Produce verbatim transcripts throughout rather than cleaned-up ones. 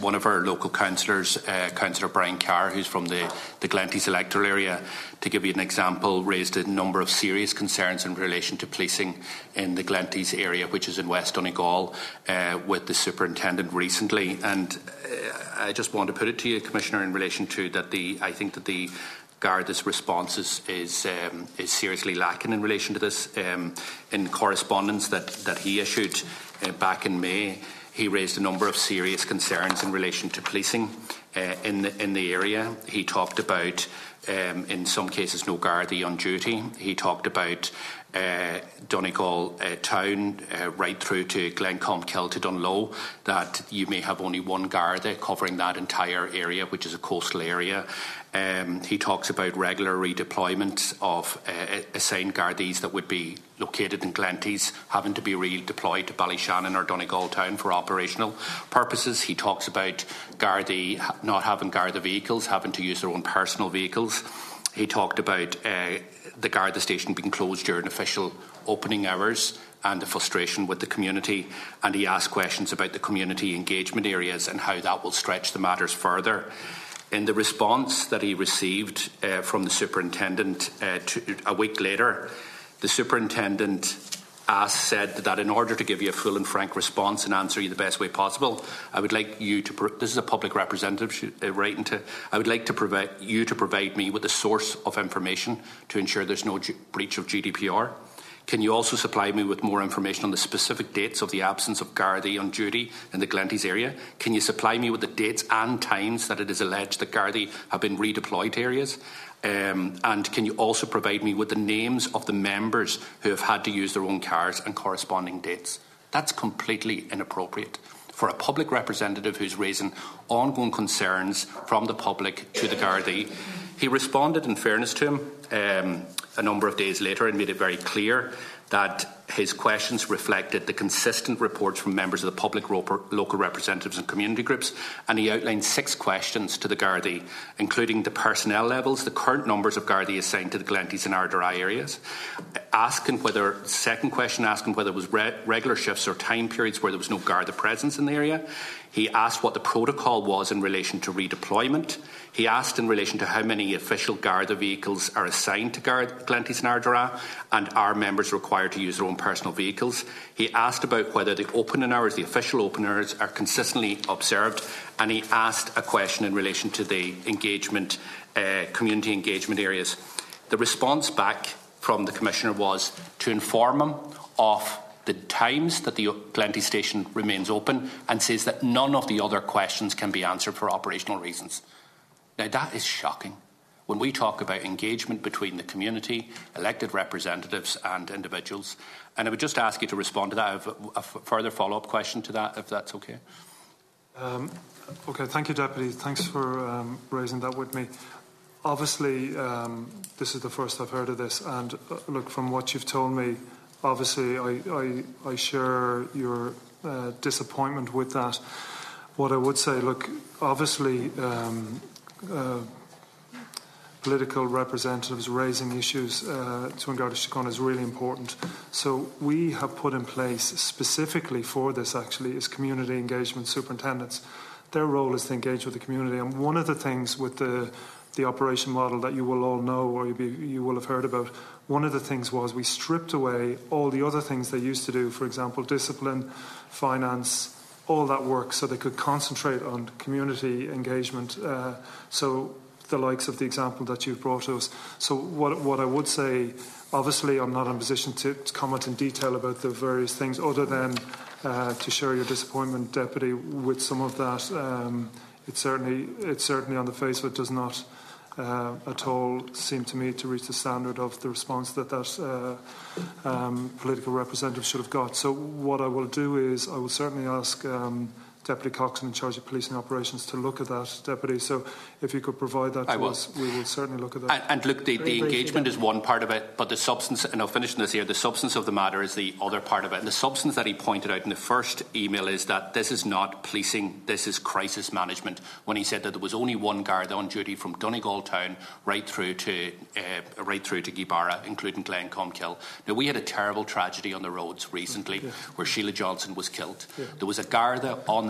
One of our local councillors, uh, Councillor Brian Carr, who's from the, the Glenties electoral area, to give you an example, raised a number of serious concerns in relation to policing in the Glenties area, which is in West Donegal, uh, with the superintendent recently. And uh, I just want to put it to you, Commissioner, in relation to that, the I think that the Garda's response is, is, um, is seriously lacking in relation to this. Um, in correspondence that, that he issued uh, back in May, he raised a number of serious concerns in relation to policing uh, in, the, in the area. He talked about, um, in some cases, no Gardaí on duty. He talked about uh, Donegal uh, town uh, right through to Glencombe-Kill to Dunloe, that you may have only one Garda covering that entire area, which is a coastal area. Um, he talks about regular redeployment of uh, assigned Gardaís that would be located in Glenties having to be redeployed to Ballyshannon or Donegal town for operational purposes. He talks about Gardaí not having Garda vehicles, having to use their own personal vehicles. He talked about uh, the Garda station being closed during official opening hours and the frustration with the community, and he asked questions about the community engagement areas and how that will stretch the matters further. In the response that he received uh, from the superintendent uh, to, a week later, the superintendent asked, said that in order to give you a full and frank response and answer you the best way possible, I would like you to, pro- this is a public representative uh, writing to, I would like to provide you to provide me with a source of information to ensure there's no G- breach of G D P R. Can you also supply me with more information on the specific dates of the absence of Gardaí on duty in the Glenties area? Can you supply me with the dates and times that it is alleged that Gardaí have been redeployed to areas? Um, and can you also provide me with the names of the members who have had to use their own cars and corresponding dates? That's completely inappropriate for a public representative who's raising ongoing concerns from the public to the Gardaí. He responded, in fairness to him, um, a number of days later and made it very clear that his questions reflected the consistent reports from members of the public, local representatives and community groups, and he outlined six questions to the Gardaí, including the personnel levels, the current numbers of Gardaí assigned to the Glenties and Ardara areas, asking whether, second question asking whether it was re- regular shifts or time periods where there was no Garda presence in the area. He asked what the protocol was in relation to redeployment. He asked in relation to how many official Garda vehicles are assigned to Gard- Glenties and Ardara, and are members required to use their own personal vehicles. He asked about whether the opening hours, the official opening hours, are consistently observed, and he asked a question in relation to the engagement, uh, community engagement areas. The response back from the Commissioner was to inform him of the times that the Glenties station remains open, and says that none of the other questions can be answered for operational reasons. Now that is shocking. When we talk about engagement between the community, elected representatives and individuals. And I would just ask you to respond to that. I have a, a further follow-up question to that, if that's okay. Um, okay, thank you, Deputy. Thanks for um, raising that with me. Obviously, um, this is the first I've heard of this, and uh, look, from what you've told me, obviously I, I, I share your uh, disappointment with that. What I would say, look, obviously um, uh, political representatives raising issues uh, to An Garda Síochána is really important. So we have put in place specifically for this, actually, is community engagement superintendents. Their role is to engage with the community, and one of the things with the the operation model that you will all know, or you, be, you will have heard about, one of the things was we stripped away all the other things they used to do, for example, discipline, finance, all that work, so they could concentrate on community engagement. Uh, so the likes of the example that you've brought to us. So what, what I would say, obviously I'm not in a position to, to comment in detail about the various things, other than uh, to share your disappointment, Deputy, with some of that. Um, it certainly, it certainly on the face of it does not Uh, at all seem to me to reach the standard of the response that that uh, um, political representative should have got. So what I will do is I will certainly ask um, Deputy Coxon in charge of policing operations to look at that, Deputy. So if you could provide that to I will. us, we will certainly look at that. And, and look, the, the engagement is one part of it, but the substance, and I'll finish this here, the substance of the matter is the other part of it. And the substance that he pointed out in the first email is that this is not policing, this is crisis management, when he said that there was only one Garda on duty from Donegal town right through to uh, right through to Gibara, including Glencombe-Kill. Now, we had a terrible tragedy on the roads recently, yeah. where Sheila Johnson was killed. Yeah. There was a Garda on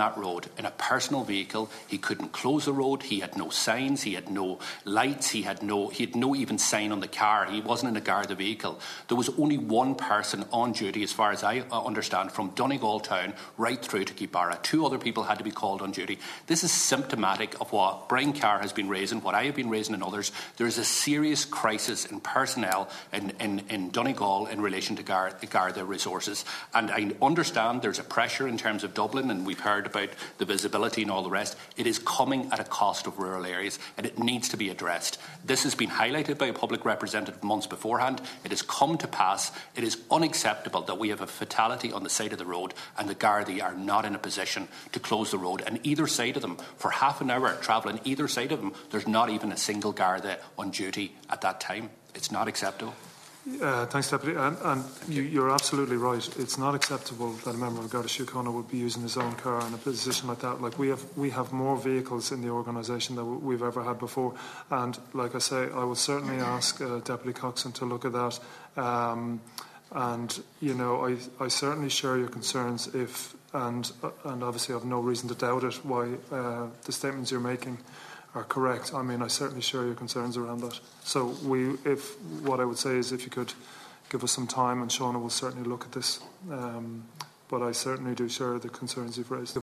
that road in a personal vehicle. He couldn't close the road. He had no signs. He had no lights. He had no, he had no even sign on the car. He wasn't in a Garda vehicle. There was only one person on duty, as far as I understand, from Donegal town right through to Keybara. Two other people had to be called on duty. This is symptomatic of what Brian Carr has been raising, what I have been raising and others. There is a serious crisis in personnel in, in, in Donegal in relation to Gar Garda resources. And I understand there's a pressure in terms of Dublin, and we've heard about the visibility and all the rest. It is coming at a cost of rural areas, and it needs to be addressed. This has been highlighted by a public representative months beforehand. It has come to pass. It is unacceptable that we have a fatality on the side of the road and the Gardaí are not in a position to close the road. And either side of them, for half an hour travelling either side of them, there's not even a single Garda on duty at that time. It's not acceptable. Uh, thanks, Deputy. And, and you, you're absolutely right. It's not acceptable that a member of Garda Síochána would be using his own car in a position like that. Like we have, we have more vehicles in the organisation than we've ever had before. And like I say, I will certainly ask uh, Deputy Coxon to look at that. Um, and you know, I, I certainly share your concerns. If and and obviously I have no reason to doubt it. Why uh, the statements you're making are correct. I mean, I certainly share your concerns around that. So we, if what I would say is if you could give us some time, and Shauna will certainly look at this. Um, but I certainly do share the concerns you've raised.